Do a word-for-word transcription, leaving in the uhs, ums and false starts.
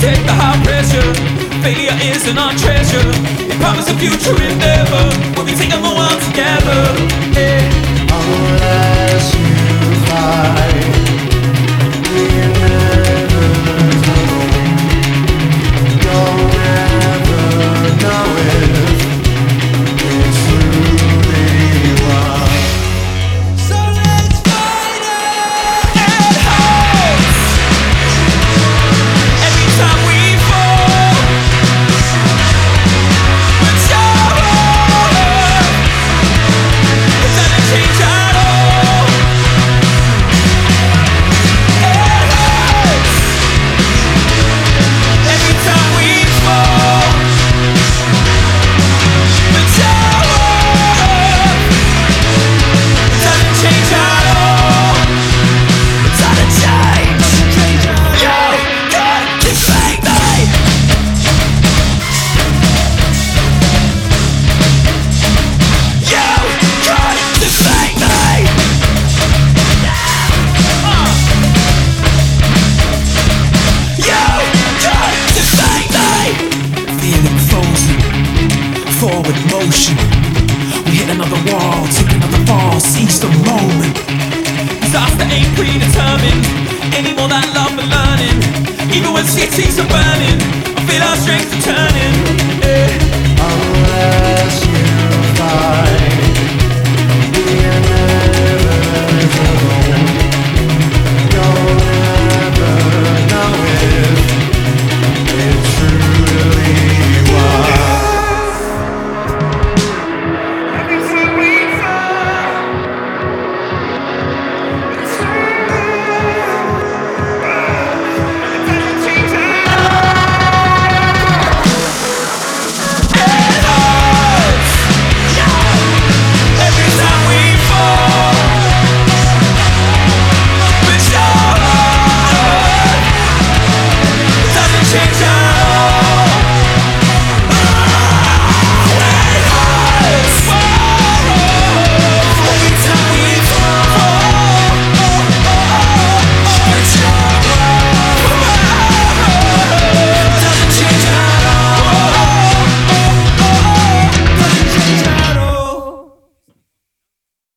take the high pressure. Failure isn't our treasure. It promised a future endeavor. We'll be taking the world together. Yeah. Unless you fight, we'll never know. You'll never know if it's truly wrong. So let's fight it. It hurts every time we fall. But sure, it doesn't change at all. It hurts every time we fall. But sure, it doesn't change at all. It doesn't change. You got to save me. You got to save me. Uh. You got to save me. Feeling frozen, forward motion. We hit another wall, take another fall, seize the moment. Disaster ain't predetermined, any more than love and learning. Even when cities are burning, I feel our strength returning. Yeah. Unless you fight, we'll never know. You'll never know if it truly was. Every time we fall, it's it doesn't change at all. It hurts every time we fall. But sure, it doesn't change at all.